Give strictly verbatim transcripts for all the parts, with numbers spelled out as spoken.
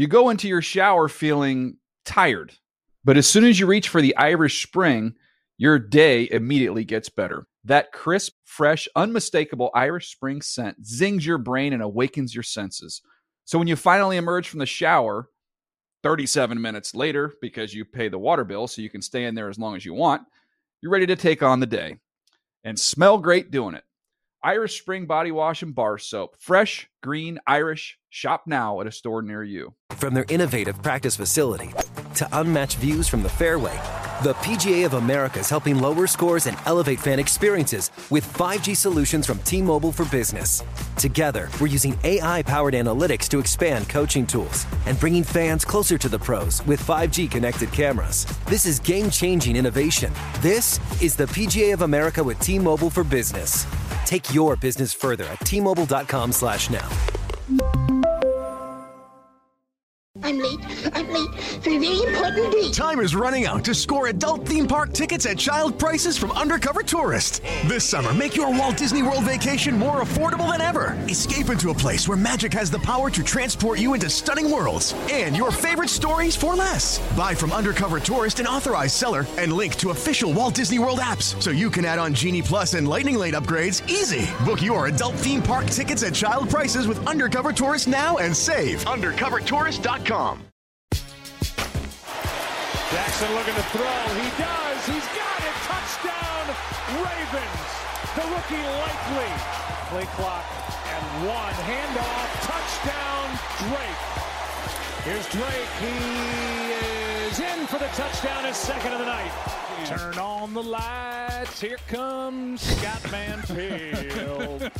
You go into your shower feeling tired, but as soon as you reach for the Irish Spring, your day immediately gets better. That crisp, fresh, unmistakable Irish Spring scent zings your brain and awakens your senses. So when you finally emerge from the shower, thirty-seven minutes later, because you pay the water bill so you can stay in there as long as you want, you're ready to take on the day and smell great doing it. Irish Spring Body Wash and Bar Soap. Fresh, green, Irish. Shop now at a store near you. From their innovative practice facility to unmatched views from the fairway, the P G A of America is helping lower scores and elevate fan experiences with five G solutions from T-Mobile for Business. Together, we're using A I-powered analytics to expand coaching tools and bringing fans closer to the pros with five G connected cameras. This is game-changing innovation. This is the P G A of America with T-Mobile for Business. Take your business further at T-Mobile.com slash now. I'm late. I'm late for a very important date. Time is running out to score adult theme park tickets at child prices from Undercover Tourist. This summer, make your Walt Disney World vacation more affordable than ever. Escape into a place where magic has the power to transport you into stunning worlds and your favorite stories for less. Buy from Undercover Tourist, an authorized seller, and link to official Walt Disney World apps so you can add on Genie Plus and Lightning Lane upgrades easy. Book your adult theme park tickets at child prices with Undercover Tourist now and save. undercover tourist dot com. Jackson looking to throw. He does. He's got it. Touchdown, Ravens. The rookie Likely. Play clock and one. Handoff. Touchdown, Drake. Here's Drake. He is in for the touchdown. His second of the night. Turn on the lights. Here comes Scott Manfield.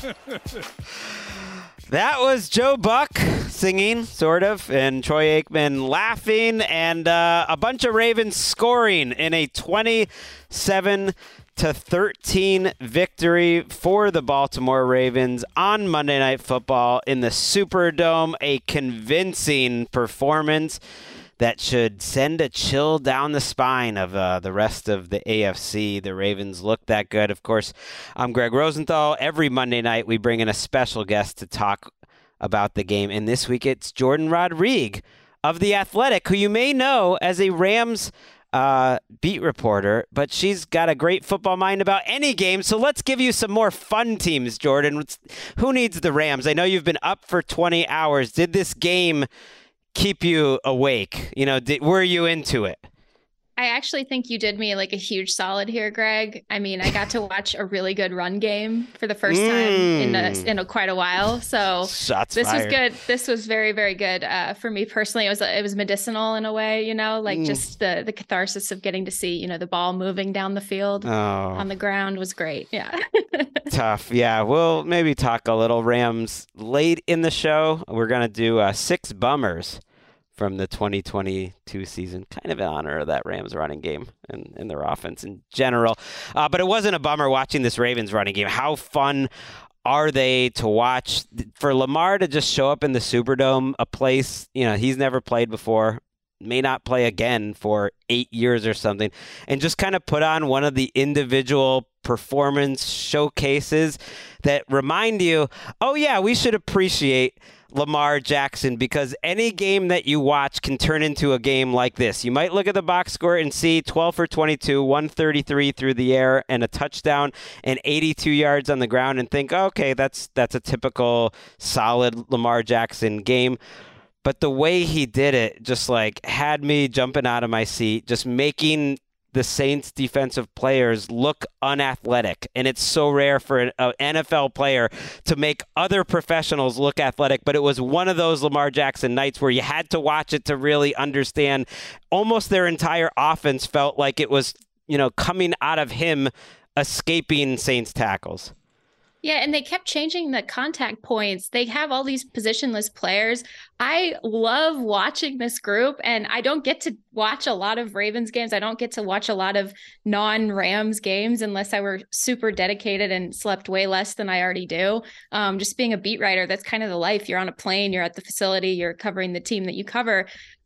That was Joe Buck singing, sort of, and Troy Aikman laughing, and uh, a bunch of Ravens scoring in a twenty-seven to thirteen victory for the Baltimore Ravens on Monday Night Football in the Superdome. A convincing performance that should send a chill down the spine of uh, the rest of the A F C. The Ravens look that good. Of course, I'm Greg Rosenthal. Every Monday night, we bring in a special guest to talk about the game. And this week, it's Jordan Rodrigue of The Athletic, who you may know as a Rams uh, beat reporter, but she's got a great football mind about any game. So let's give you some more fun teams, Jordan. Who needs the Rams? I know you've been up for twenty hours. Did this game keep you awake? You know, did, were you into it? I actually think you did me like a huge solid here, Greg. I mean, I got to watch a really good run game for the first time mm. in a, in a, quite a while. So Shots this fired. was good. This was very, very good uh, for me personally. It was it was medicinal in a way, you know, like mm. just the the catharsis of getting to see, you know, the ball moving down the field oh. on the ground was great. Yeah. Tough. Yeah. We'll maybe talk a little Rams late in the show. We're going to do uh, six bummers from the twenty twenty-two season, kind of in honor of that Rams running game and, and their offense in general. Uh, but it wasn't a bummer watching this Ravens running game. How fun are they to watch? For Lamar to just show up in the Superdome, a place, you know, he's never played before, may not play again for eight years or something, and just kind of put on one of the individual performance showcases that remind you, oh yeah, we should appreciate Lamar Jackson, because any game that you watch can turn into a game like this. You might look at the box score and see twelve for twenty-two, one thirty-three through the air, and a touchdown and eighty-two yards on the ground and think, okay, that's that's a typical solid Lamar Jackson game. But the way he did it just like had me jumping out of my seat, just making the Saints defensive players look unathletic. And it's so rare for an N F L player to make other professionals look athletic. But it was one of those Lamar Jackson nights where you had to watch it to really understand. Almost their entire offense felt like it was, you know, coming out of him escaping Saints tackles. Yeah, and they kept changing the contact points. They have all these positionless players. I love watching this group, and I don't get to watch a lot of Ravens games. I don't get to watch a lot of non-Rams games unless I were super dedicated and slept way less than I already do. Um, just being a beat writer, that's kind of the life. You're on a plane, you're at the facility, you're covering the team that you cover.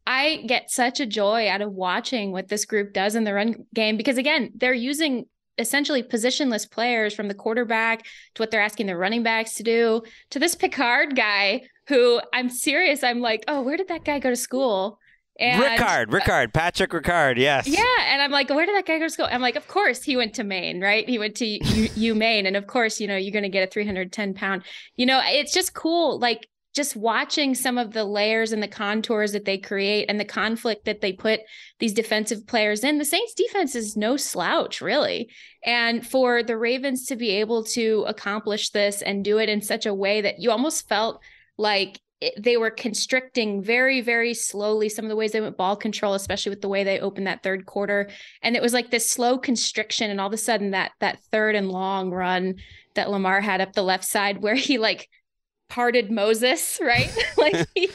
I get such a joy out of watching what this group does in the run game because, again, they're using essentially positionless players, from the quarterback to what they're asking the running backs to do to this Picard guy who I'm serious. I'm like, oh, where did that guy go to school? And, Ricard, Ricard, Patrick Ricard, yes. Yeah, and I'm like, where did that guy go to school? I'm like, of course, he went to Maine, right? He went to U, U Maine, and of course, you know, you're going to get a three hundred ten pound. You know, it's just cool, like just watching some of the layers and the contours that they create and the conflict that they put these defensive players in. The Saints defense is no slouch, really. And for the Ravens to be able to accomplish this and do it in such a way that you almost felt like they were constricting very, very slowly. Some of the ways they went ball control, especially with the way they opened that third quarter. And it was like this slow constriction. And all of a sudden that, that third and long run that Lamar had up the left side where he like parted Moses, right? like he,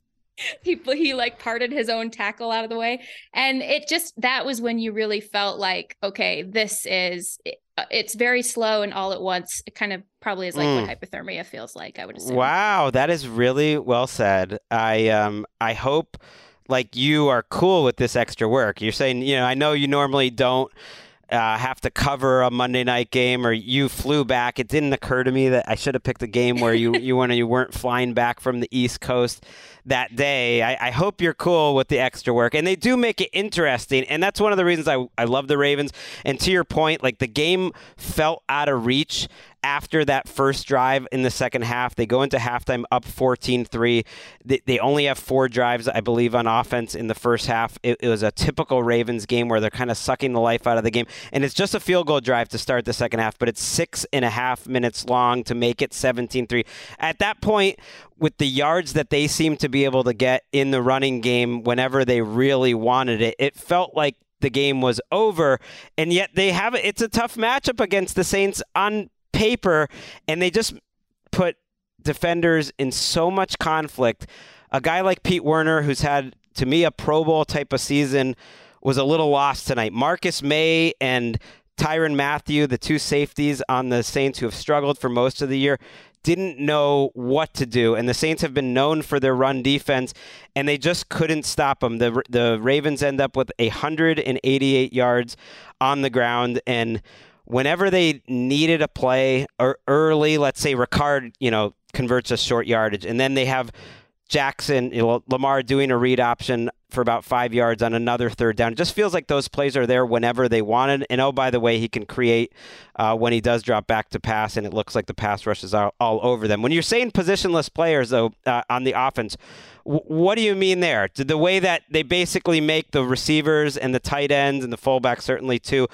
he, he like parted his own tackle out of the way. And it just, that was when you really felt like, okay, this is, it's very slow and all at once. It kind of probably is like mm. what hypothermia feels like, I would assume. Wow, that is really well said. I um I hope like you are cool with this extra work. You're saying, you know, I know you normally don't uh, have to cover a Monday night game, or you flew back. It didn't occur to me that I should have picked a game where you you when you weren't flying back from the East Coast that day. I, I hope you're cool with the extra work. And they do make it interesting. And that's one of the reasons I, I love the Ravens. And to your point, like the game felt out of reach after that first drive in the second half. They go into halftime up fourteen three. They, they only have four drives, I believe, on offense in the first half. It, it was a typical Ravens game where they're kind of sucking the life out of the game. And it's just a field goal drive to start the second half, but it's six and a half minutes long to make it seventeen three. At that point, with the yards that they seem to be able to get in the running game whenever they really wanted it, it felt like the game was over. And yet they have it's a tough matchup against the Saints on paper, and they just put defenders in so much conflict. A guy like Pete Werner, who's had, to me, a Pro Bowl type of season, was a little lost tonight. Marcus May and Tyrann Mathieu, the two safeties on the Saints who have struggled for most of the year, didn't know what to do. And the Saints have been known for their run defense, and they just couldn't stop them. The, the Ravens end up with one hundred eighty-eight yards on the ground, and whenever they needed a play or early, let's say Ricard, you know, converts a short yardage, and then they have Jackson, you know, Lamar doing a read option for about five yards on another third down. It just feels like those plays are there whenever they wanted. And oh, by the way, he can create uh, when he does drop back to pass, and it looks like the pass rush is all, all over them. When you're saying positionless players, though, uh, on the offense, w- what do you mean there? The way that they basically make the receivers and the tight ends and the fullbacks certainly too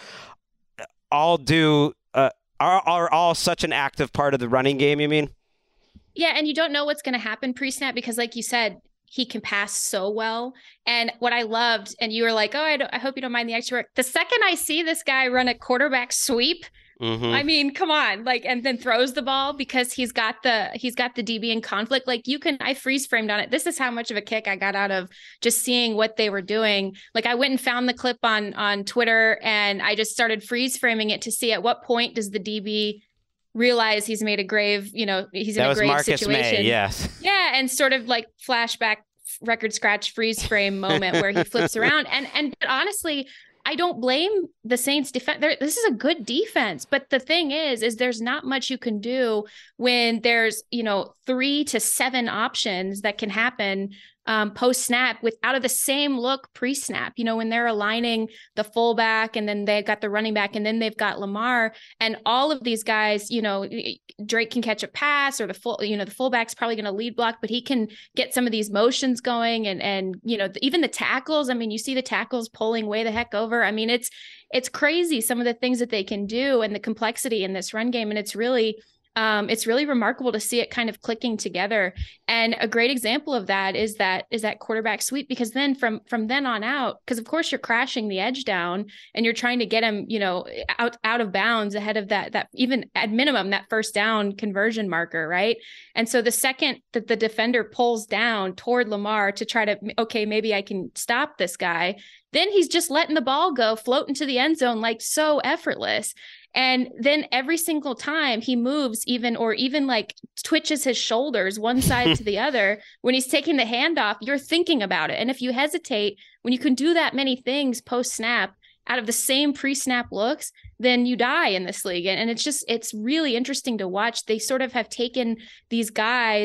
all do uh, are, are all such an active part of the running game, you mean? Yeah, and you don't know what's going to happen pre-snap because, like you said, he can pass so well. And what I loved, and you were like, oh, I, don't, I hope you don't mind the extra work. The second I see this guy run a quarterback sweep, mm-hmm. I mean, come on, like, and then throws the ball because he's got the he's got the D B in conflict. Like, you can, I freeze framed on it. This is how much of a kick I got out of just seeing what they were doing. Like, I went and found the clip on on Twitter, and I just started freeze framing it to see at what point does the D B realize he's made a grave, you know, he's in that a grave Marcus situation. May, yes. Yeah, and sort of like flashback, record scratch, freeze frame moment where he flips around. And and honestly, I don't blame the Saints defense. This is a good defense, but the thing is, is there's not much you can do when there's, you know, three to seven options that can happen um, post snap with out of the same look pre snap. You know, when they're aligning the fullback, and then they've got the running back, and then they've got Lamar, and all of these guys. You know, Drake can catch a pass, or the full, you know, the fullback's probably going to lead block, but he can get some of these motions going, and and you know, even the tackles. I mean, you see the tackles pulling way the heck over. I mean, it's it's crazy some of the things that they can do and the complexity in this run game, and it's really. Um, it's really remarkable to see it kind of clicking together. And a great example of that is that is that quarterback sweep, because then from from then on out, because of course you're crashing the edge down and you're trying to get him, you know, out out of bounds ahead of that that even at minimum that first down conversion marker, right? And so the second that the defender pulls down toward Lamar to try to, okay, maybe I can stop this guy, then he's just letting the ball go, float into the end zone like so effortless. And then every single time he moves even or even like twitches his shoulders one side to the other when he's taking the handoff, you're thinking about it. And if you hesitate, when you can do that many things post snap out of the same pre-snap looks, then you die in this league. And it's just, it's really interesting to watch. They sort of have taken these guys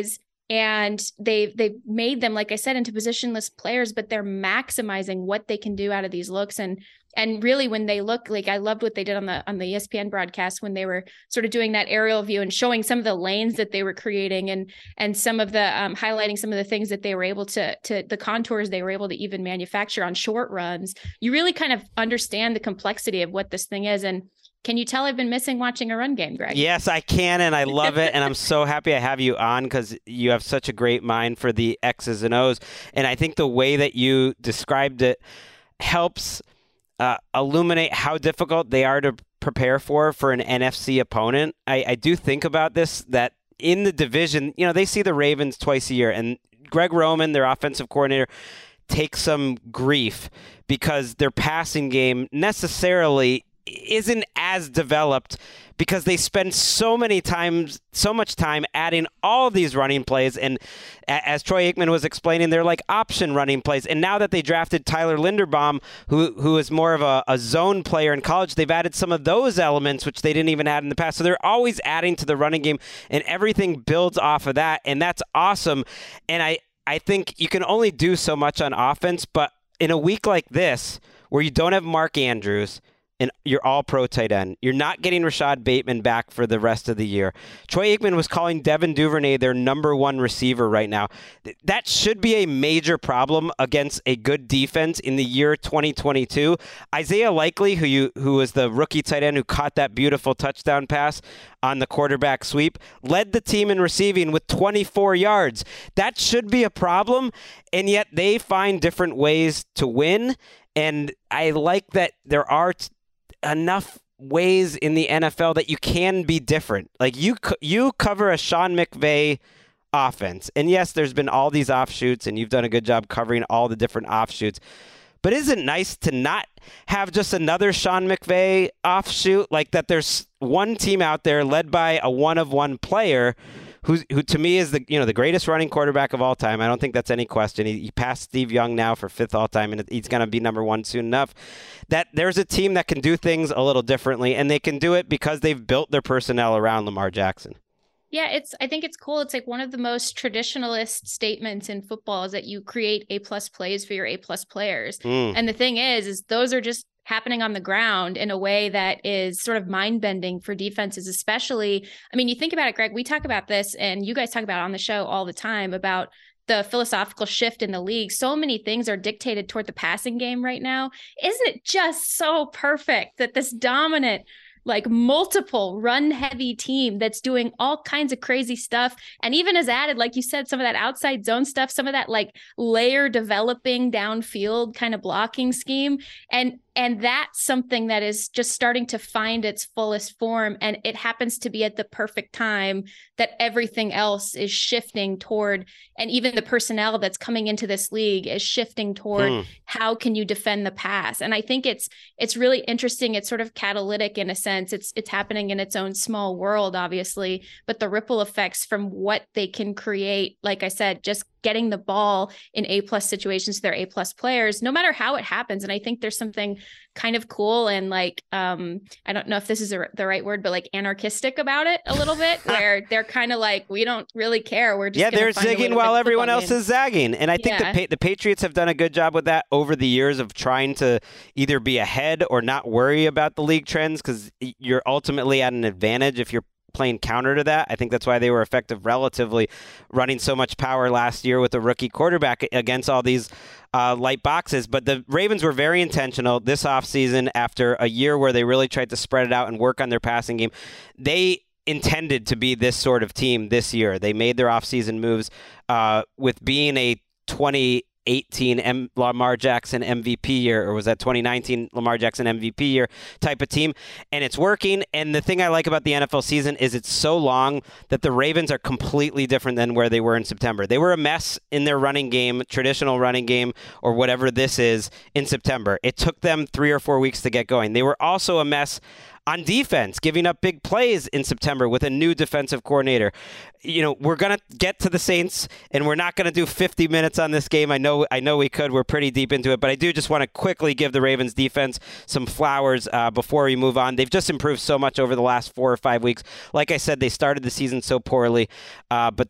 And they've, they've made them, like I said, into positionless players, but they're maximizing what they can do out of these looks. And And really, when they look, like I loved what they did on the on the E S P N broadcast when they were sort of doing that aerial view and showing some of the lanes that they were creating and and some of the um, highlighting some of the things that they were able to to the contours they were able to even manufacture on short runs. You really kind of understand the complexity of what this thing is. And can you tell I've been missing watching a run game, Greg? Yes, I can, and I love it, and I'm so happy I have you on because you have such a great mind for the X's and O's. And I think the way that you described it helps uh, illuminate how difficult they are to prepare for for an N F C opponent. I, I do think about this, that in the division, you know, they see the Ravens twice a year, and Greg Roman, their offensive coordinator, takes some grief because their passing game necessarily isn't as developed because they spend so many times, so much time adding all these running plays. And as Troy Aikman was explaining, they're like option running plays. And now that they drafted Tyler Linderbaum, who who is more of a, a zone player in college, they've added some of those elements, which they didn't even add in the past. So they're always adding to the running game, and everything builds off of that. And that's awesome. And I, I think you can only do so much on offense, but in a week like this, where you don't have Mark Andrews, and you're all pro tight end, you're not getting Rashad Bateman back for the rest of the year. Troy Aikman was calling Devin Duvernay their number one receiver right now. That should be a major problem against a good defense in the year twenty twenty-two. Isaiah Likely, who you who was the rookie tight end who caught that beautiful touchdown pass on the quarterback sweep, led the team in receiving with twenty-four yards. That should be a problem, and yet they find different ways to win. And I like that there are t- enough ways in the N F L that you can be different. Like you, you cover a Sean McVay offense, and yes, there's been all these offshoots, and you've done a good job covering all the different offshoots. But isn't it nice to not have just another Sean McVay offshoot? Like that, there's one team out there led by a one of one player. Who, who to me is the you know the greatest running quarterback of all time. I don't think that's any question. He, he passed Steve Young now for fifth all time, and he's going to be number one soon enough. That there's a team that can do things a little differently, and they can do it because they've built their personnel around Lamar Jackson. Yeah, it's. I think it's cool. It's like one of the most traditionalist statements in football is that you create A plus plays for your A plus players. Mm. And the thing is, is those are just happening on the ground in a way that is sort of mind-bending for defenses, especially. I mean, you think about it, Greg, we talk about this and you guys talk about it on the show all the time about the philosophical shift in the league. So many things are dictated toward the passing game right now. Isn't it just so perfect that this dominant, like multiple run heavy team that's doing all kinds of crazy stuff and even has added, like you said, some of that outside zone stuff, some of that like layer developing downfield kind of blocking scheme. And And that's something that is just starting to find its fullest form. And it happens to be at the perfect time that everything else is shifting toward, and even the personnel that's coming into this league is shifting toward mm. how can you defend the pass? And I think it's it's really interesting. It's sort of catalytic in a sense. It's it's happening in its own small world, obviously, but the ripple effects from what they can create, like I said, just getting the ball in A plus situations to their A plus players, no matter how it happens. And I think there's something kind of cool and like, um, I don't know if this is a, the right word, but like anarchistic about it a little bit, where they're kind of like, we don't really care. We're just yeah, they're zigging while everyone else game. is zagging. And I think yeah. the, the Patriots have done a good job with that over the years of trying to either be ahead or not worry about the league trends, because you're ultimately at an advantage if you're playing counter to that. I think that's why they were effective relatively, running so much power last year with a rookie quarterback against all these uh, light boxes. But the Ravens were very intentional this offseason after a year where they really tried to spread it out and work on their passing game. They intended to be this sort of team this year. They made their offseason moves uh, with being a twenty eighteen M- Lamar Jackson M V P year, or was that twenty nineteen Lamar Jackson M V P year type of team, and it's working. And the thing I like about the N F L season is it's so long that the Ravens are completely different than where they were in September. They were a mess in their running game, traditional running game, or whatever this is, in September. It took them three or four weeks to get going. They were also a mess on defense, giving up big plays in September with a new defensive coordinator. You know, we're going to get to the Saints, and we're not going to do fifty minutes on this game. I know I know we could. We're pretty deep into it, but I do just want to quickly give the Ravens defense some flowers uh, before we move on. They've just improved so much over the last four or five weeks. Like I said, they started the season so poorly, uh, but they've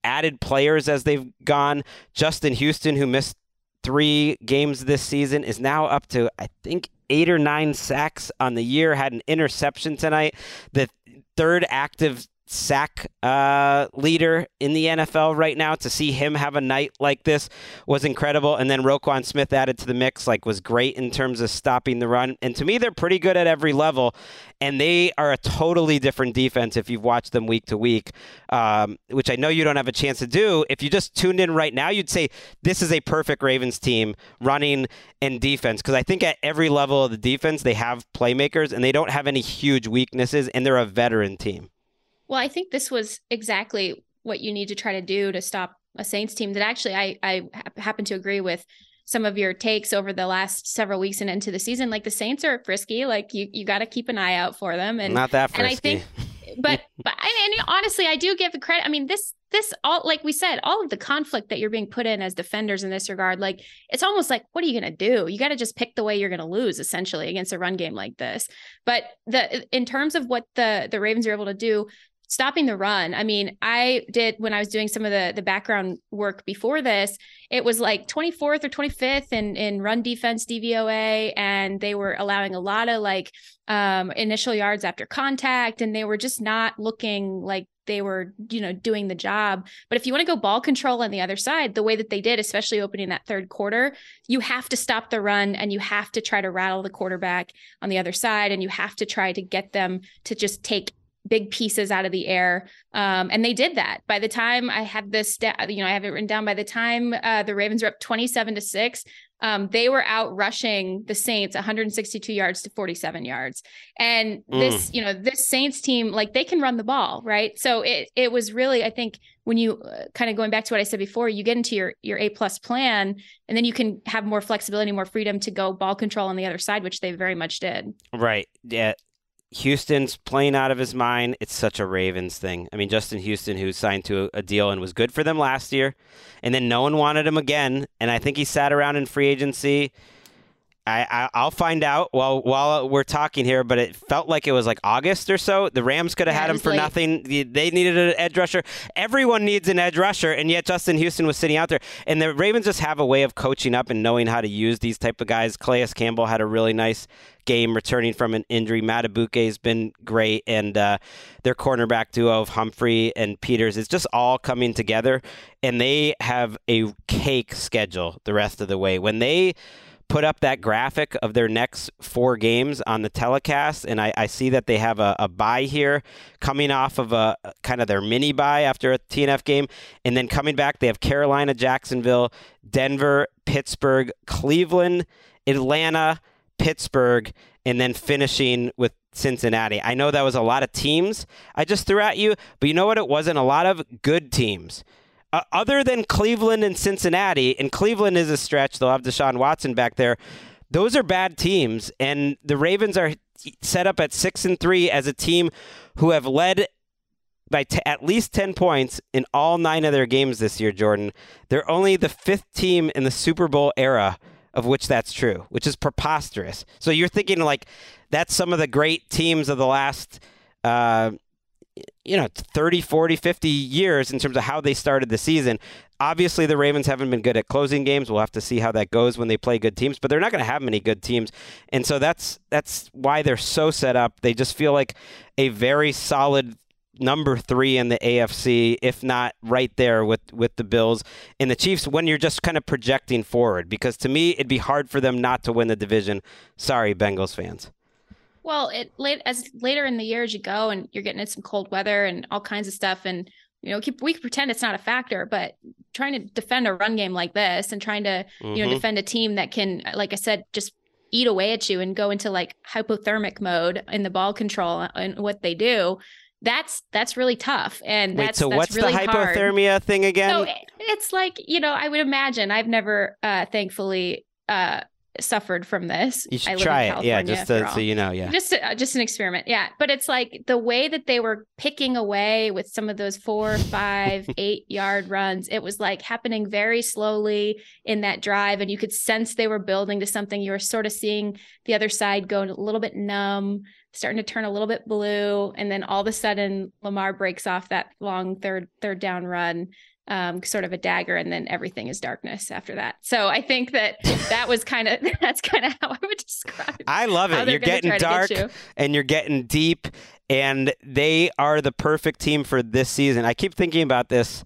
added players as they've gone. Justin Houston, who missed three games this season, is now up to, I think, eight or nine sacks on the year, had an interception tonight. The third active sack uh, leader in the N F L right now. To see him have a night like this was incredible. And then Roquan Smith added to the mix, like was great in terms of stopping the run. And to me, they're pretty good at every level. And they are a totally different defense if you've watched them week to week, um, which I know you don't have a chance to do. If you just tuned in right now, you'd say this is a perfect Ravens team running and defense. Because I think at every level of the defense, they have playmakers and they don't have any huge weaknesses. And they're a veteran team. Well, I think this was exactly what you need to try to do to stop a Saints team that actually I, I happen to agree with some of your takes over the last several weeks and into the season. Like the Saints are frisky, like you, you got to keep an eye out for them. And not that frisky. And I think, but, but I mean, honestly, I do give the credit. I mean, this, this all, like we said, all of the conflict that you're being put in as defenders in this regard, like it's almost like, what are you going to do? You got to just pick the way you're going to lose essentially against a run game like this. But the, in terms of what the, the Ravens are able to do, stopping the run. I mean, I did when I was doing some of the, the background work before this, it was like twenty-fourth or twenty-fifth in, in run defense D V O A. And they were allowing a lot of like um, initial yards after contact. And they were just not looking like they were, you know, doing the job. But if you want to go ball control on the other side, the way that they did, especially opening that third quarter, you have to stop the run and you have to try to rattle the quarterback on the other side. And you have to try to get them to just take big pieces out of the air. Um, and they did that. By the time I have this, stat, you know, I have it written down, by the time uh, the Ravens were up twenty-seven to six, um, they were out rushing the Saints one hundred sixty-two yards to forty-seven yards. And this, mm. you know, this Saints team, like they can run the ball, right? So it it was really, I think when you uh, kind of going back to what I said before, you get into your, your A plus plan, and then you can have more flexibility, more freedom to go ball control on the other side, which they very much did. Right. Yeah. Houston's playing out of his mind. It's such a Ravens thing. I mean, Justin Houston, who signed to a deal and was good for them last year, and then no one wanted him again. And I think he sat around in free agency. I, I, I'll find out while while we're talking here, but it felt like it was like August or so. The Rams could have yeah, had him for late. nothing. They needed an edge rusher. Everyone needs an edge rusher, and yet Justin Houston was sitting out there. And the Ravens just have a way of coaching up and knowing how to use these type of guys. Calais Campbell had a really nice game returning from an injury. Matabuke has been great, and uh, their cornerback duo of Humphrey and Peters is just all coming together, and they have a cake schedule the rest of the way. When they put up that graphic of their next four games on the telecast, and I, I see that they have a, a bye here coming off of a kind of their mini bye after a T N F game, and then coming back they have Carolina, Jacksonville, Denver, Pittsburgh, Cleveland, Atlanta, Pittsburgh, and then finishing with Cincinnati. I know that was a lot of teams I just threw at you, but you know what? It wasn't a lot of good teams. Uh, other than Cleveland and Cincinnati, and Cleveland is a stretch, they'll have Deshaun Watson back there. Those are bad teams, and the Ravens are set up at six and three as a team who have led by t- at least ten points in all nine of their games this year, Jordan. They're only the fifth team in the Super Bowl era of which that's true, which is preposterous. So you're thinking like that's some of the great teams of the last uh, you know, thirty, forty, fifty years in terms of how they started the season. Obviously, the Ravens haven't been good at closing games. We'll have to see how that goes when they play good teams, but they're not going to have many good teams. And so that's that's why they're so set up. They just feel like a very solid number three in the A F C, if not right there with, with the Bills and the Chiefs when you're just kind of projecting forward. Because to me, it'd be hard for them not to win the division. Sorry, Bengals fans. Well, it late as later in the year as you go and you're getting in some cold weather and all kinds of stuff, and you know, keep, we can pretend it's not a factor, but trying to defend a run game like this and trying to mm-hmm. you know defend a team that can, like I said, just eat away at you and go into like hypothermic mode in the ball control and what they do. That's that's really tough, and Wait, that's so that's what's really the hypothermia hard. thing again? So it's like, you know, I would imagine I've never, uh, thankfully. Uh, suffered from this. You should I live try in it. Yeah, just to, so you know, yeah. Just uh, just an experiment. Yeah. But it's like the way that they were picking away with some of those four, five, eight yard runs, it was like happening very slowly in that drive. And you could sense they were building to something. You were sort of seeing the other side go a little bit numb, starting to turn a little bit blue. And then all of a sudden Lamar breaks off that long third, third down run. um, sort of a dagger, and then everything is darkness after that. So I think that that was kind of, that's kind of how I would describe I love it. You're getting dark get you. and you're getting deep, and they are the perfect team for this season. I keep thinking about this,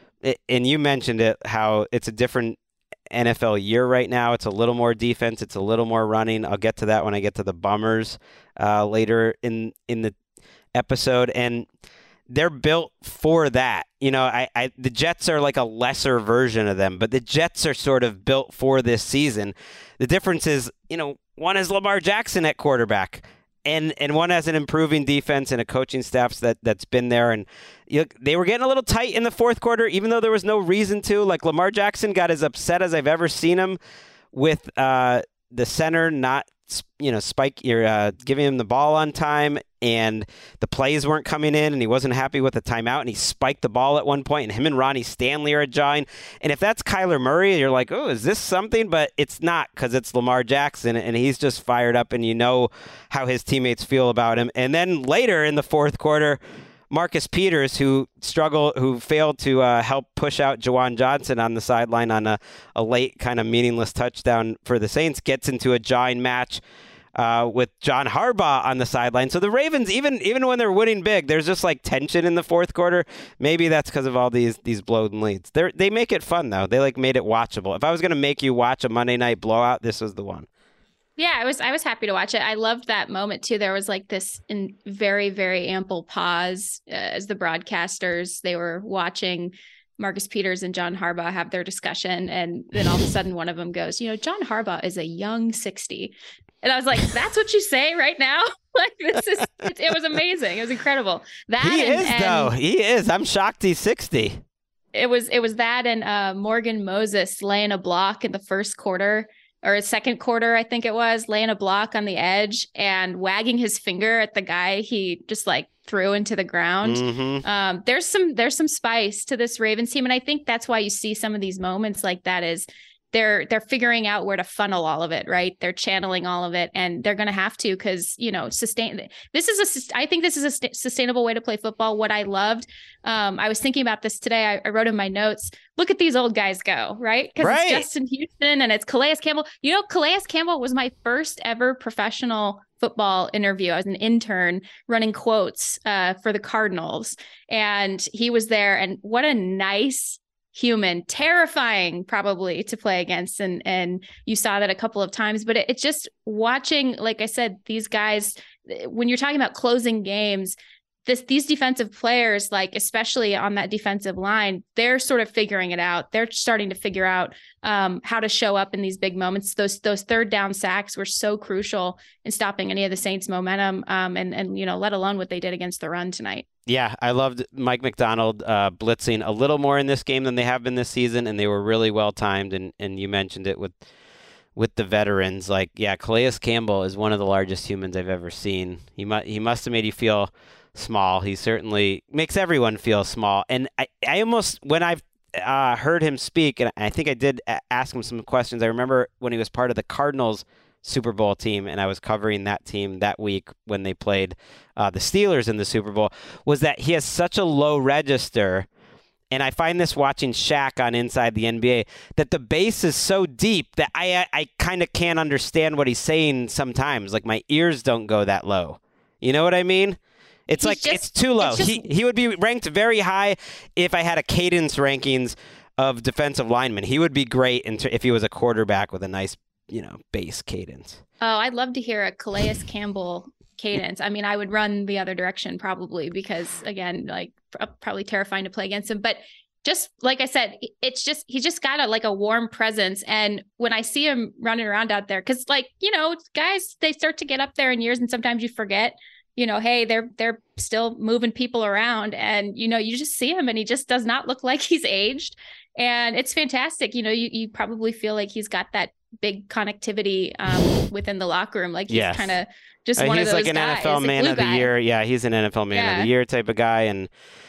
and you mentioned it, how it's a different N F L year right now. It's a little more defense. It's a little more running. I'll get to that when I get to the Bummers uh, later in, in the episode. And they're built for that. You know, I, I the Jets are like a lesser version of them, but the Jets are sort of built for this season. The difference is, you know, one is Lamar Jackson at quarterback, and and one has an improving defense and a coaching staff that that's been there. And you know, they were getting a little tight in the fourth quarter, even though there was no reason to. Like Lamar Jackson got as upset as I've ever seen him with uh, the center not, you know, spike you're uh, giving him the ball on time, and the plays weren't coming in, and he wasn't happy with the timeout, and he spiked the ball at one point, and him and Ronnie Stanley are jawing. And if that's Kyler Murray, you're like, oh, is this something? But it's not, because it's Lamar Jackson, and he's just fired up, and you know how his teammates feel about him. And then later in the fourth quarter, Marcus Peters, who struggled, who failed to uh, help push out Juwan Johnson on the sideline on a, a late kind of meaningless touchdown for the Saints, gets into a jawing match uh, with John Harbaugh on the sideline. So the Ravens, even even when they're winning big, there's just like tension in the fourth quarter. Maybe that's because of all these these blown leads. They they make it fun though. They like made it watchable. If I was gonna make you watch a Monday night blowout, this was the one. Yeah, I was I was happy to watch it. I loved that moment too. There was like this in very, very ample pause uh, as the broadcasters, they were watching Marcus Peters and John Harbaugh have their discussion. And then all of a sudden one of them goes, you know, John Harbaugh is a young sixty. And I was like, that's what you say right now? Like, this is, it, it was amazing. It was incredible. That He and, is and though. He is. I'm shocked he's sixty. It was, it was that and uh, Morgan Moses laying a block in the first quarter. Or a second quarter, I think it was, laying a block on the edge and wagging his finger at the guy he just like threw into the ground. Mm-hmm. Um, there's some there's some spice to this Ravens team, and I think that's why you see some of these moments like that is they're they're figuring out where to funnel all of it, right? They're channeling all of it, and they're going to have to because you know sustain. This is a I think this is a st- sustainable way to play football. What I loved, um, I was thinking about this today. I, I wrote in my notes. Look at these old guys go, right? Because right. it's Justin Houston and it's Calais Campbell. You know, Calais Campbell was my first ever professional football interview. I was an intern running quotes uh, for the Cardinals, and he was there. And what a nice human, terrifying probably to play against. And and you saw that a couple of times, but it, it's just watching, like I said, these guys, when you're talking about closing games, this these defensive players, like especially on that defensive line, they're sort of figuring it out. They're starting to figure out um, how to show up in these big moments. Those those third down sacks were so crucial in stopping any of the Saints' momentum, um, and and you know, let alone what they did against the run tonight. Yeah, I loved Mike McDonald uh, blitzing a little more in this game than they have been this season, and they were really well timed. And, and you mentioned it with with the veterans. Like, yeah, Calais Campbell is one of the largest humans I've ever seen. He must he must have made you feel small. He certainly makes everyone feel small. And I, I almost, when I've uh, heard him speak, and I think I did ask him some questions. I remember when he was part of the Cardinals Super Bowl team, and I was covering that team that week when they played uh, the Steelers in the Super Bowl, was that he has such a low register. And I find this watching Shaq on Inside the N B A, that the bass is so deep that I I kind of can't understand what he's saying sometimes. Like, my ears don't go that low. You know what I mean? It's he's like, just, it's too low. It's just... He he would be ranked very high if I had a cadence rankings of defensive linemen. He would be great in ter- if he was a quarterback with a nice, you know, bass cadence. Oh, I'd love to hear a Calais Campbell cadence. I mean, I would run the other direction probably because, again, like probably terrifying to play against him. But just like I said, it's just, he's just got a, like a warm presence. And when I see him running around out there, because like, you know, guys, they start to get up there in years and sometimes you forget, you know, hey, they're they're still moving people around, and you know, you just see him and he just does not look like he's aged, and it's fantastic. You know, you you probably feel like he's got that big connectivity um, within the locker room, like he's yes. kind of just uh, one of those guys. He's like an guys, N F L Man of the guy. Year. Yeah, he's an N F L Man yeah. of the Year type of guy, and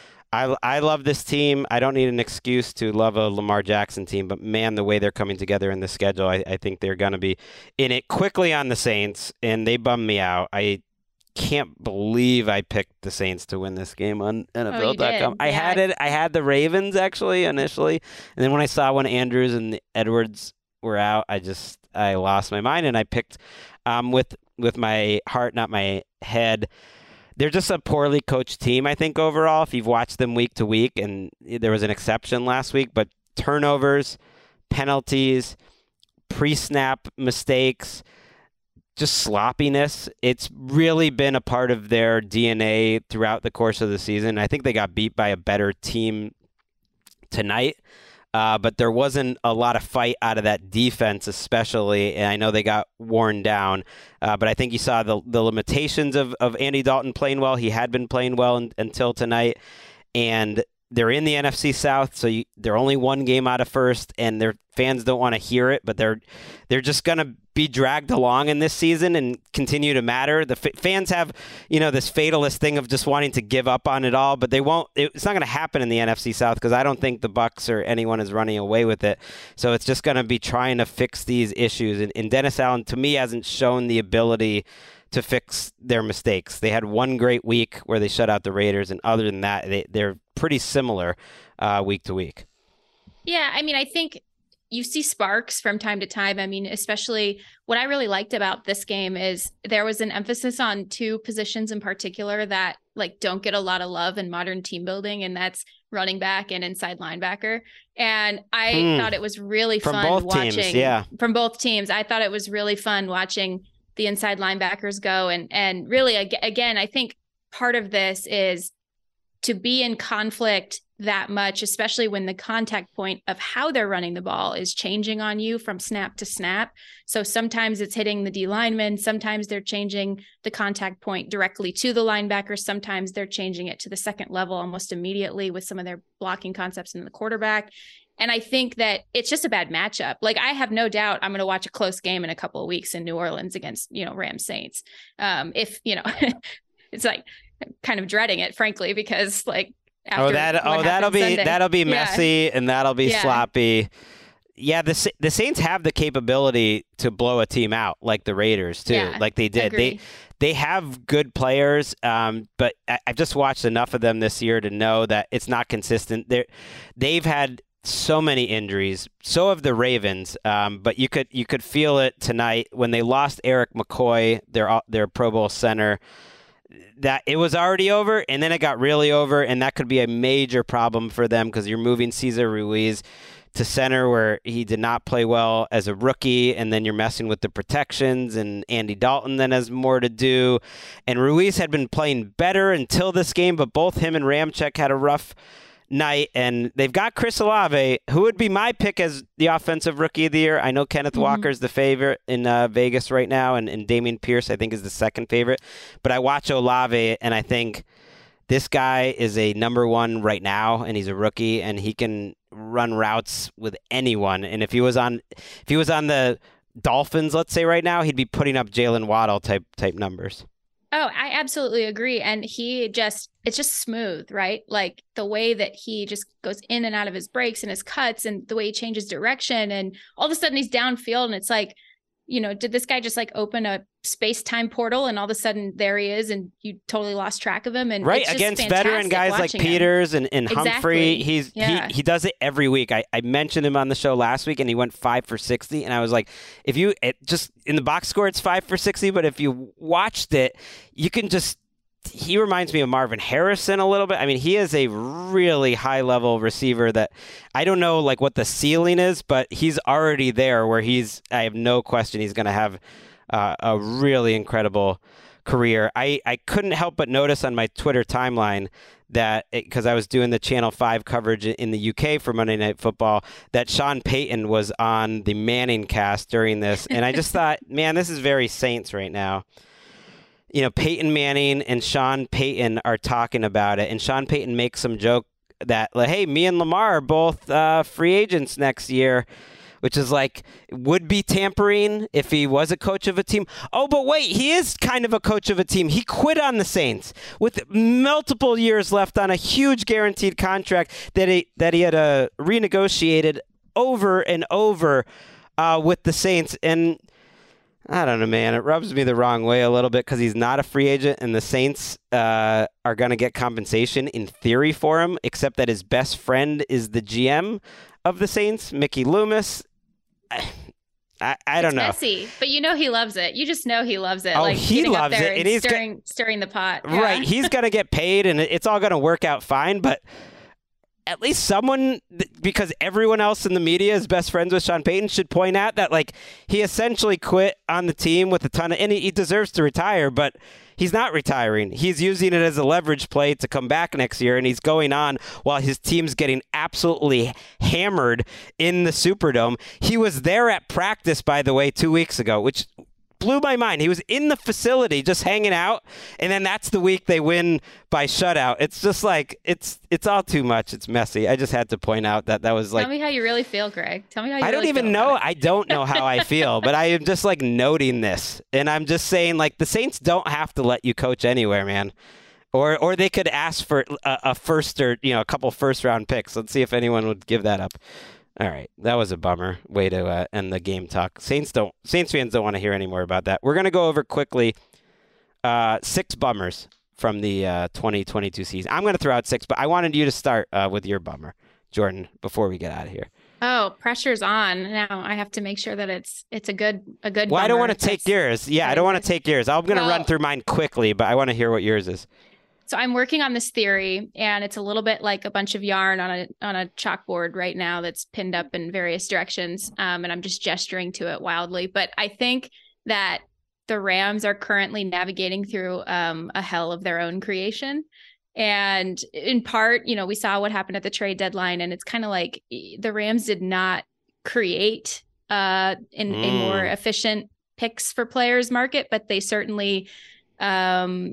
I I love this team. I don't need an excuse to love a Lamar Jackson team, but man, the way they're coming together in the schedule, I, I think they're going to be in it quickly on the Saints, and they bum me out. I. can't believe I picked the Saints to win this game on N F L dot com. Oh, I yeah. had it. I had the Ravens actually initially, and then when I saw when Andrews and Edwards were out, I just I lost my mind and I picked um, with with my heart, not my head. They're just a poorly coached team, I think, overall, if you've watched them week to week, and there was an exception last week, but turnovers, penalties, pre-snap mistakes, just sloppiness. It's really been a part of their D N A throughout the course of the season. I think they got beat by a better team tonight. Uh, but there wasn't a lot of fight out of that defense, especially, and I know they got worn down. Uh, but I think you saw the the limitations of, of Andy Dalton playing well. He had been playing well in, until tonight, and they're in the N F C South, so you, they're only one game out of first, and their fans don't want to hear it, but they're they're just going to be dragged along in this season and continue to matter. The f- fans have, you know, this fatalist thing of just wanting to give up on it all, but they won't. It's not going to happen in the N F C South because I don't think the Bucs or anyone is running away with it. So it's just going to be trying to fix these issues. And, and Dennis Allen, to me, hasn't shown the ability to fix their mistakes. They had one great week where they shut out the Raiders, and other than that, they, they're pretty similar uh, week to week. Yeah, I mean, I think you see sparks from time to time. I mean, especially what I really liked about this game is there was an emphasis on two positions in particular that like don't get a lot of love in modern team building, and that's running back and inside linebacker. And I hmm. thought it was really from fun both watching teams, yeah. from both teams. I thought it was really fun watching the inside linebackers go. And, and really, again, I think part of this is to be in conflict that much, especially when the contact point of how they're running the ball is changing on you from snap to snap. So sometimes it's hitting the D lineman. Sometimes they're changing the contact point directly to the linebacker. Sometimes they're changing it to the second level almost immediately with some of their blocking concepts in the quarterback. And I think that it's just a bad matchup. Like, I have no doubt I'm going to watch a close game in a couple of weeks in New Orleans against, you know, Rams Saints. Um, if, you know, it's like kind of dreading it, frankly, because like, after oh, that, oh, that'll be, Sunday. that'll be messy yeah. and that'll be yeah. sloppy. Yeah. The, the Saints have the capability to blow a team out like the Raiders too. Yeah, like they did. agree. They, They have good players, um, but I, I've just watched enough of them this year to know that it's not consistent. They're, they've had so many injuries. So have the Ravens, um, but you could you could feel it tonight when they lost Eric McCoy, their their Pro Bowl center. That it was already over, and then it got really over, and that could be a major problem for them because you're moving Cesar Ruiz to center where he did not play well as a rookie, and then you're messing with the protections, and Andy Dalton then has more to do. And Ruiz had been playing better until this game, but both him and Ramczyk had a rough night, and they've got Chris Olave, who would be my pick as the offensive rookie of the year. I know Kenneth mm-hmm. Walker's the favorite in uh, Vegas right now, and, and Dameon Pierce, I think, is the second favorite. But I watch Olave, and I think this guy is a number one right now, and he's a rookie, and he can run routes with anyone. And if he was on, if he was on the Dolphins, let's say right now, he'd be putting up Jalen Waddle type type numbers. Oh, I absolutely agree. And he just, it's just smooth, right? Like the way that he just goes in and out of his breaks and his cuts and the way he changes direction. And all of a sudden he's downfield and it's like, you know, did this guy just like open a space-time portal and all of a sudden there he is and you totally lost track of him? And right, against veteran guys like Peters and, and exactly. Humphrey, he's yeah. he, he does it every week. I, I mentioned him on the show last week and he went five for sixty. And I was like, if you it just in the box score, it's five for sixty. But if you watched it, you can just he reminds me of Marvin Harrison a little bit. I mean, he is a really high-level receiver that I don't know like what the ceiling is, but he's already there where he's, I have no question he's going to have uh, a really incredible career. I, I couldn't help but notice on my Twitter timeline that, because I was doing the Channel five coverage in the U K for Monday Night Football, that Sean Payton was on the Manning cast during this. And I just thought, man, this is very Saints right now. You know, Peyton Manning and Sean Payton are talking about it, and Sean Payton makes some joke that, like, hey, me and Lamar are both uh, free agents next year, which is like, would be tampering if he was a coach of a team. Oh, but wait, he is kind of a coach of a team. He quit on the Saints with multiple years left on a huge guaranteed contract that he, that he had uh, renegotiated over and over uh, with the Saints. And I don't know, man. It rubs me the wrong way a little bit because he's not a free agent, and the Saints uh, are going to get compensation in theory for him, except that his best friend is the G M of the Saints, Mickey Loomis. I, I, I don't it's know. Messy, but you know he loves it. You just know he loves it. Oh, like he loves it, and, and he's stirring, got, stirring the pot. Yeah. Right, he's going to get paid, and it's all going to work out fine, but at least someone, because everyone else in the media is best friends with Sean Payton, should point out that, like, he essentially quit on the team with a ton of, and he, he deserves to retire, but he's not retiring. He's using it as a leverage play to come back next year, and he's going on while his team's getting absolutely hammered in the Superdome. He was there at practice, by the way, two weeks ago, which blew my mind. He was in the facility just hanging out, and then that's the week they win by shutout. It's just like, it's it's all too much. It's messy. I just had to point out that that was like... Tell me how you really feel, Greg. Tell me how you I really don't even feel know. about it. I don't know how I feel, but I am just like noting this, and I'm just saying, like, the Saints don't have to let you coach anywhere, man. Or or they could ask for a, a first or, you know, a couple first round picks. Let's see if anyone would give that up. All right, that was a bummer way to uh, end the game talk. Saints don't. Saints fans don't want to hear any more about that. We're gonna go over quickly uh, six bummers from the uh, twenty twenty-two season. I'm gonna throw out six, but I wanted you to start uh, with your bummer, Jordan, before we get out of here. Oh, pressure's on now. I have to make sure that it's it's a good a good. Well, I don't want to bummer. take yours. Yeah, I don't want to take yours. I'm gonna Well, run through mine quickly, but I want to hear what yours is. So I'm working on this theory, and it's a little bit like a bunch of yarn on a on a chalkboard right now that's pinned up in various directions, um, and I'm just gesturing to it wildly. But I think that the Rams are currently navigating through um, a hell of their own creation. And in part, you know, we saw what happened at the trade deadline, and it's kind of like the Rams did not create uh, in Mm. a more efficient picks for players market, but they certainly um,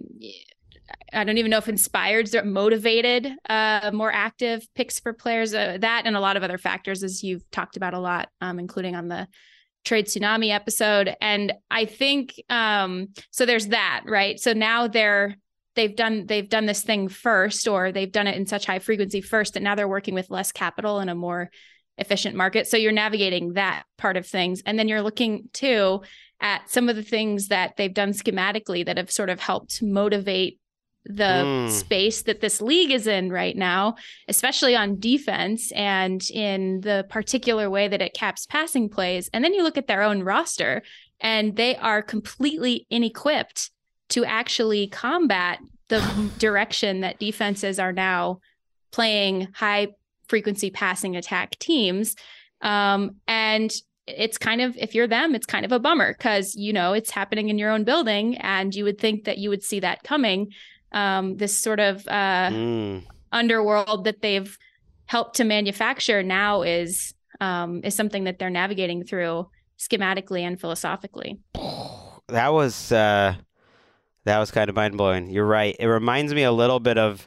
I don't even know if inspired or motivated uh, more active picks for players, uh, that and a lot of other factors, as you've talked about a lot, um, including on the Trade Tsunami episode. And I think um, so there's that, right? So now they're they've done they've done this thing first, or they've done it in such high frequency first that now they're working with less capital and a more efficient market. So you're navigating that part of things. And then you're looking too at some of the things that they've done schematically that have sort of helped motivate the Mm. space that this league is in right now, especially on defense and in the particular way that it caps passing plays. And then you look at their own roster, and they are completely inequipped to actually combat the direction that defenses are now playing high frequency passing attack teams. Um, and it's kind of, if you're them, it's kind of a bummer because, you know, it's happening in your own building, and you would think that you would see that coming. Um, this sort of uh, Mm. underworld that they've helped to manufacture now is um, is something that they're navigating through schematically and philosophically. That was uh, that was kind of mind blowing. You're right. It reminds me a little bit of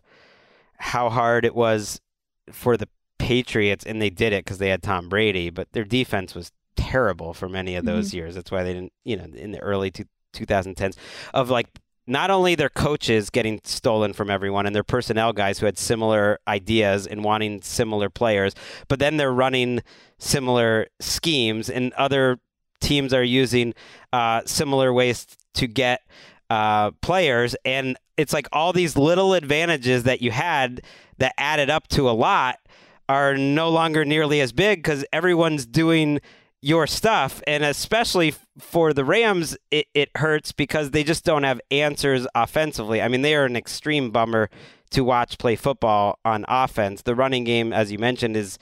how hard it was for the Patriots, and they did it because they had Tom Brady, but their defense was terrible for many of those Mm-hmm. years. That's why they didn't, you know, in the early two, twenty tens of like. Not only their coaches getting stolen from everyone and their personnel guys who had similar ideas and wanting similar players, but then they're running similar schemes, and other teams are using uh, similar ways to get uh, players. And it's like all these little advantages that you had that added up to a lot are no longer nearly as big because everyone's doing your stuff. And especially for the Rams, it, it hurts because they just don't have answers offensively. I mean, they are an extreme bummer to watch play football on offense. The running game, as you mentioned, is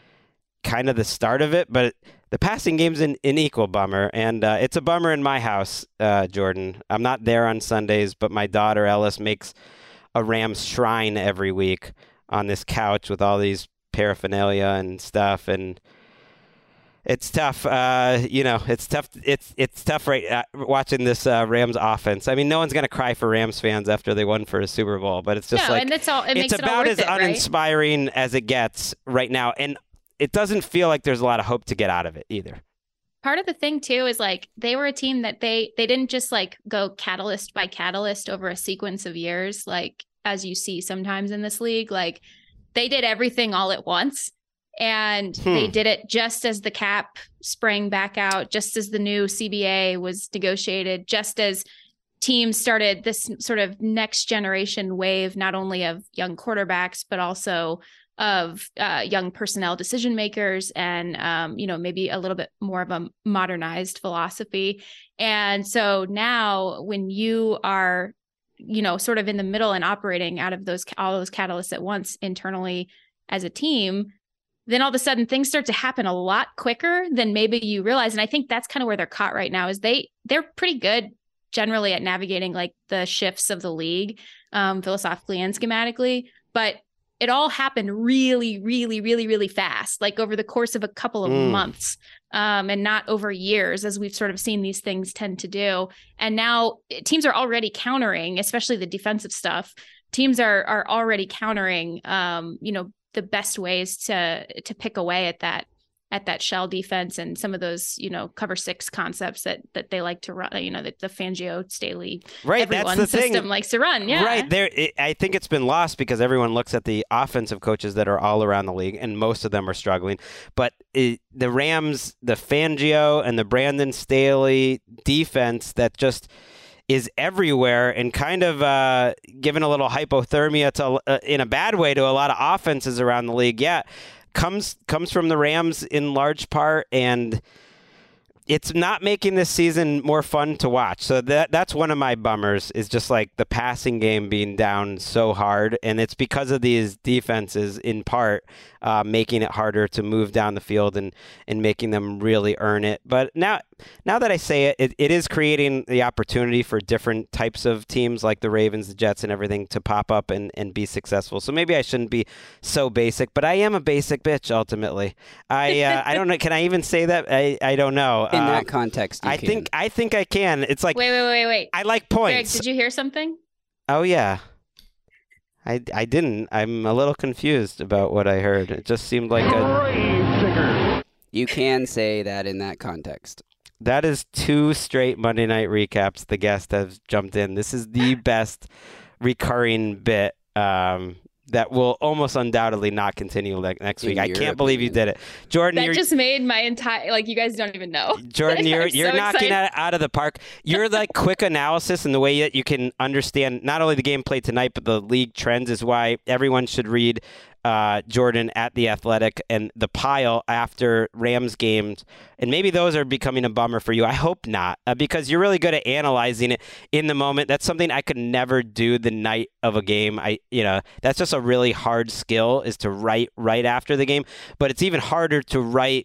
kind of the start of it, but the passing game's an, an equal bummer. And uh, it's a bummer in my house, uh, Jordan. I'm not there on Sundays, but my daughter Ellis makes a Rams shrine every week on this couch with all these paraphernalia and stuff. And it's tough, uh, you know. It's tough. It's it's tough right uh, watching this uh, Rams offense. I mean, no one's gonna cry for Rams fans after they won for a Super Bowl, but it's just No, like and that's all- it makes it's it all about worth as it, right? uninspiring as it gets right now, and it doesn't feel like there's a lot of hope to get out of it either. Part of the thing too is like they were a team that they they didn't just like go catalyst by catalyst over a sequence of years, like as you see sometimes in this league. Like they did everything all at once. And Hmm. they did it just as the cap sprang back out, just as the new C B A was negotiated, just as teams started this sort of next generation wave, not only of young quarterbacks, but also of uh, young personnel decision makers and, um, you know, maybe a little bit more of a modernized philosophy. And so now when you are, you know, sort of in the middle and operating out of those, all those catalysts at once internally as a team, then all of a sudden things start to happen a lot quicker than maybe you realize. And I think that's kind of where they're caught right now is they, they're pretty good generally at navigating like the shifts of the league, um, philosophically and schematically, but it all happened really, really, really, really fast, like over the course of a couple of Mm. months, um, and not over years, as we've sort of seen these things tend to do. And now teams are already countering, especially the defensive stuff. Teams are are already countering, um, you know, the best ways to to pick away at that at that shell defense and some of those, you know, cover six concepts that that they like to run, you know, that the Fangio, Staley, Right, that's everyone the system thing. likes to run. Yeah. Right there, it, I think it's been lost because everyone looks at the offensive coaches that are all around the league, and most of them are struggling. But it, the Rams, the Fangio and the Brandon Staley defense that just is everywhere and kind of uh, giving a little hypothermia to, uh, in a bad way, to a lot of offenses around the league. Yeah, comes comes from the Rams in large part, and it's not making this season more fun to watch. So that that's one of my bummers, is just like the passing game being down so hard. And it's because of these defenses in part uh, making it harder to move down the field and, and making them really earn it. But now now that I say it, it, it is creating the opportunity for different types of teams like the Ravens, the Jets, and everything to pop up and, and be successful. So maybe I shouldn't be so basic, but I am a basic bitch ultimately. I uh, I don't know. Can I even say that? I, I don't know. In Um, that context, you I can. think I think I can. It's like Wait, wait, wait, wait. I like Greg, points. did you hear something? Oh yeah. I, I didn't. I'm a little confused about what I heard. It just seemed like a You can say that in that context. That is two straight Monday night recaps the guest has jumped in. This is the best recurring bit um, that will almost undoubtedly not continue like next In week. I your can't believe you opinion. did it. Jordan, That you're just made my entire, like, you guys don't even know. Jordan, you're I'm you're so knocking excited. it out of the park. You're like quick analysis and the way that you can understand not only the game played tonight, but the league trends is why everyone should read uh, Jordan at The Athletic and the pile after Rams games. And maybe those are becoming a bummer for you. I hope not, uh, because you're really good at analyzing it in the moment. That's something I could never do the night of a game. I, you know, that's just a really hard skill, is to write right after the game. But it's even harder to write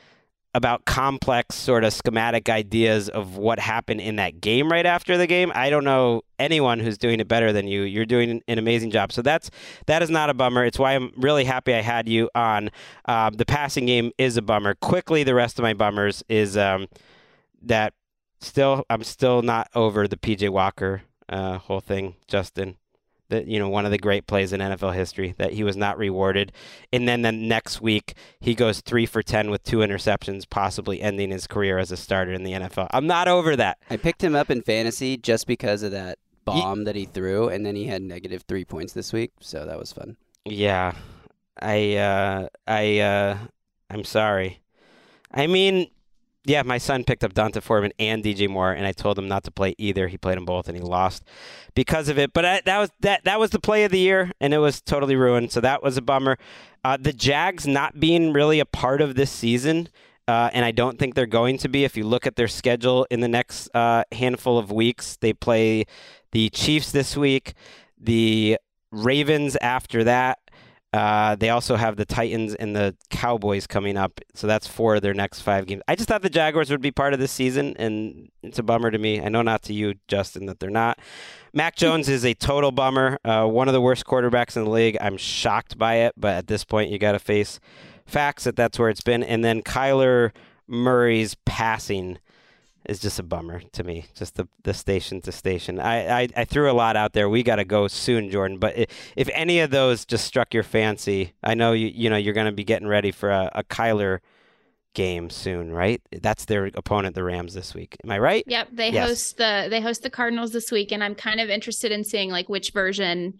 about complex sort of schematic ideas of what happened in that game right after the game. I don't know anyone who's doing it better than you. You're doing an amazing job. So that's that is not a bummer. It's why I'm really happy I had you on. Um, the passing game is a bummer. Quickly, the rest of my bummers is um, that still I'm still not over the P J Walker uh, whole thing, Justin. That, you know, one of the great plays in N F L history, that he was not rewarded. And then the next week, he goes three for ten with two interceptions, possibly ending his career as a starter in the N F L. I'm not over that. I picked him up in fantasy just because of that bomb that he threw, and then he had negative three points this week, so that was fun. Yeah, I, uh, I, uh, I'm sorry. I mean, yeah, my son picked up Donta Foreman and D J Moore, and I told him not to play either. He played them both, and he lost because of it. But I, that was that that was the play of the year, and it was totally ruined. So that was a bummer. Uh, the Jags not being really a part of this season, uh, and I don't think they're going to be. If you look at their schedule in the next uh, handful of weeks, they play the Chiefs this week, the Ravens after that. Uh, they also have the Titans and the Cowboys coming up, so that's four of their next five games. I just thought the Jaguars would be part of this season, and it's a bummer to me. I know not to you, Justin, that they're not. Mac Jones is a total bummer, uh, one of the worst quarterbacks in the league. I'm shocked by it, but at this point, you got to face facts that that's where it's been. And then Kyler Murray's passing is just a bummer to me, just the, the station to station. I, I, I threw a lot out there. We got to go soon, Jordan. But if, if any of those just struck your fancy, I know you you know you're going to be getting ready for a, a Kyler game soon, right? That's their opponent, the Rams, this week. Am I right? Yep, they Yes. host the they host the Cardinals this week, and I'm kind of interested in seeing like which version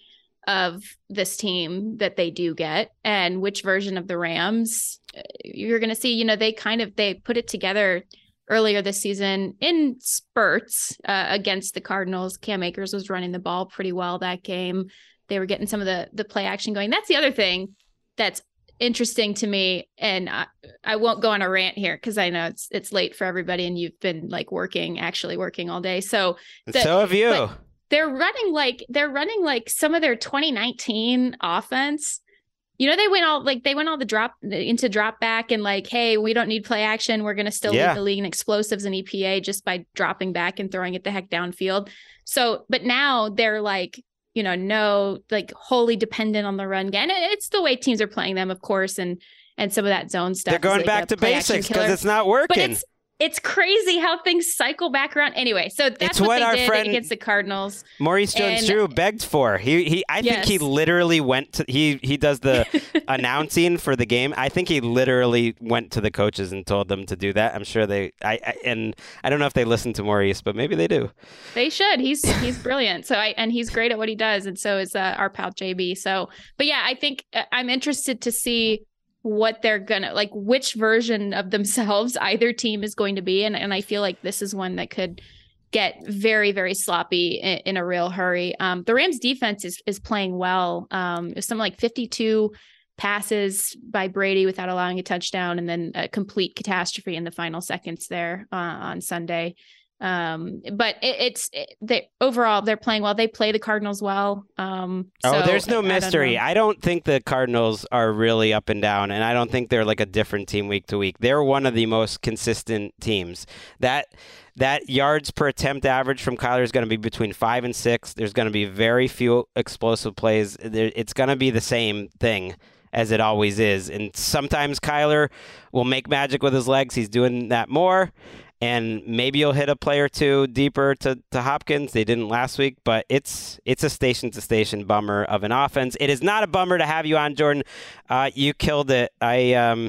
of this team that they do get and which version of the Rams you're going to see. You know, they kind of, they put it together earlier this season in spurts uh, against the Cardinals. Cam Akers was running the ball pretty well that game. They were getting some of the the play action going. That's the other thing that's interesting to me. And I, I won't go on a rant here because I know it's it's late for everybody and you've been like working, actually working all day. So the, so have you. They're running like they're running like some of their twenty nineteen offense. You know, they went all like they went all the drop into drop back and like, hey, we don't need play action. We're going to still yeah. lead the league in explosives and E P A just by dropping back and throwing it the heck downfield. So, but now they're like, you know, no, like wholly dependent on the run game. And it's the way teams are playing them, of course, and and some of that zone stuff. They're going like back to basics because it's not working. But it's It's crazy how things cycle back around. Anyway, so that's it's what, what they our did friend against the Cardinals. Maurice Jones-Drew begged for. He he. I yes. think he literally went to. He he does the announcing for the game. I think he literally went to the coaches and told them to do that. I'm sure they. I, I and I don't know if they listen to Maurice, but maybe they do. They should. He's he's brilliant. So I and he's great at what he does, and so is uh, our pal J B. So, but yeah, I think uh, I'm interested to see what they're gonna like, which version of themselves either team is going to be. And, and I feel like this is one that could get very, very sloppy in, in a real hurry. Um, the Rams defense is, is playing well. Um, it was something like fifty-two passes by Brady without allowing a touchdown, and then a complete catastrophe in the final seconds there uh, on Sunday. Um, but it, it's it, they overall they're playing well. They play the Cardinals well. Um, oh, so there's no I, mystery. I don't, I don't think the Cardinals are really up and down, and I don't think they're like a different team week to week. They're one of the most consistent teams. That that yards per attempt average from Kyler is going to be between five and six. There's going to be very few explosive plays. It's going to be the same thing as it always is. And sometimes Kyler will make magic with his legs. He's doing that more. And maybe you'll hit a play or two deeper to, to Hopkins. They didn't last week, but it's it's a station-to-station bummer of an offense. It is not a bummer to have you on, Jordan. Uh, you killed it. I um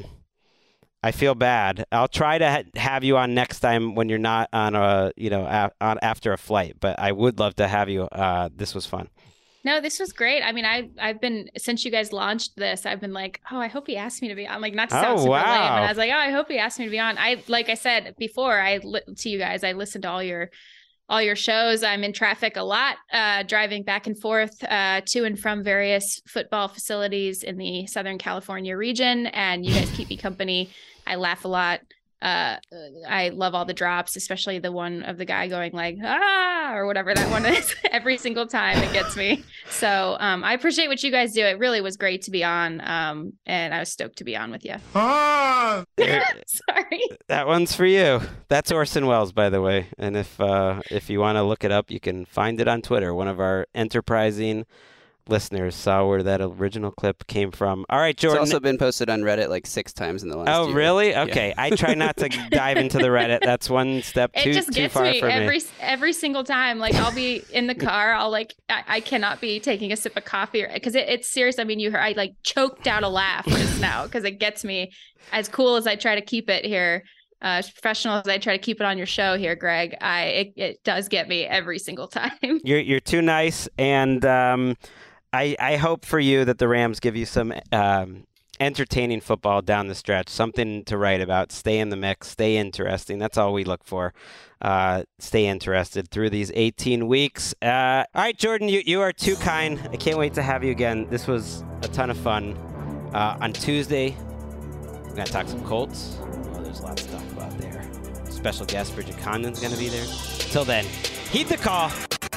I feel bad. I'll try to ha- have you on next time when you're not on a you know a- on after a flight. But I would love to have you. Uh, this was fun. No, this was great. I mean, I, I've been, since you guys launched this, I've been like, oh, I hope he asked me to be on. Like, not to sound oh, super wow. lame, but I was like, oh, I hope he asked me to be on. I, like I said before, I, to you guys, I listened to all your, all your shows. I'm in traffic a lot, uh, driving back and forth uh, to and from various football facilities in the Southern California region. And you guys keep me company. I laugh a lot. Uh, I love all the drops, especially the one of the guy going like, ah, or whatever that one is. Every single time it gets me. So um, I appreciate what you guys do. It really was great to be on. Um, and I was stoked to be on with you. Ah! Sorry. That one's for you. That's Orson Welles, by the way. And if uh, if you want to look it up, you can find it on Twitter. One of our enterprising listeners saw where that original clip came from. All right, Jordan. It's also been posted on Reddit like six times in the last Oh, year. really? Okay. Yeah. I try not to dive into the Reddit. That's one step it too, just too gets far me for every, me. Every single time. Like, I'll be in the car. I'll like, I, I cannot be taking a sip of coffee because it, it's serious. I mean, you heard, I like choked out a laugh just now because it gets me. As cool as I try to keep it here, uh, as professional as I try to keep it on your show here, Greg, I it, it does get me every single time. You're, you're too nice. And, um, I, I hope for you that the Rams give you some um, entertaining football down the stretch, something to write about. Stay in the mix, stay interesting. That's all we look for. Uh, stay interested through these eighteen weeks. Uh, all right, Jordan, you, you are too kind. I can't wait to have you again. This was a ton of fun. Uh, on Tuesday, we're going to talk some Colts. Oh, there's lots to talk about there. Special guest Bridget Condon's going to be there. Till then, heed the call.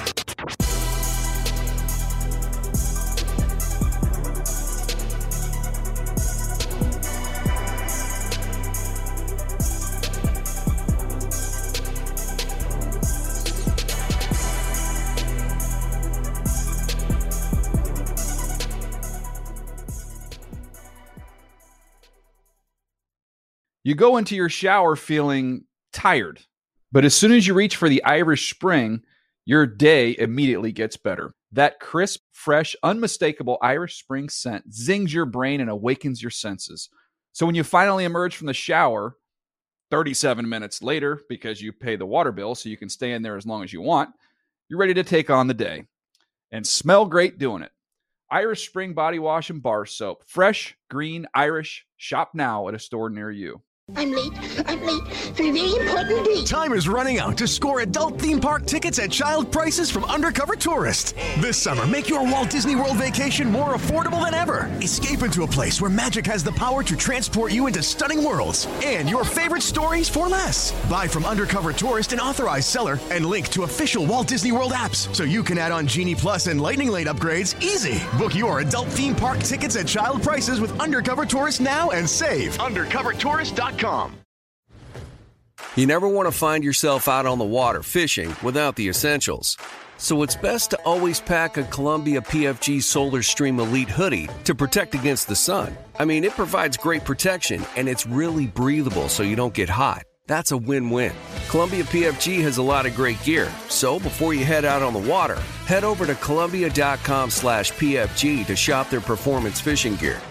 You go into your shower feeling tired, but as soon as you reach for the Irish Spring, your day immediately gets better. That crisp, fresh, unmistakable Irish Spring scent zings your brain and awakens your senses. So when you finally emerge from the shower, thirty-seven minutes later, because you pay the water bill so you can stay in there as long as you want, you're ready to take on the day and smell great doing it. Irish Spring Body Wash and Bar Soap. Fresh, green, Irish. Shop now at a store near you. I'm late. I'm late for a very important date. Time is running out to score adult theme park tickets at child prices from Undercover Tourist. This summer, make your Walt Disney World vacation more affordable than ever. Escape into a place where magic has the power to transport you into stunning worlds and your favorite stories for less. Buy from Undercover Tourist, an authorized seller, and link to official Walt Disney World apps so you can add on Genie Plus and Lightning Lane upgrades easy. Book your adult theme park tickets at child prices with Undercover Tourist now and save. undercover tourist dot com. You never want to find yourself out on the water fishing without the essentials. So it's best to always pack a Columbia P F G Solar Stream Elite hoodie to protect against the sun. I mean, it provides great protection and it's really breathable so you don't get hot. That's a win-win. Columbia P F G has a lot of great gear. So before you head out on the water, head over to Columbia dot com slash P F G to shop their performance fishing gear.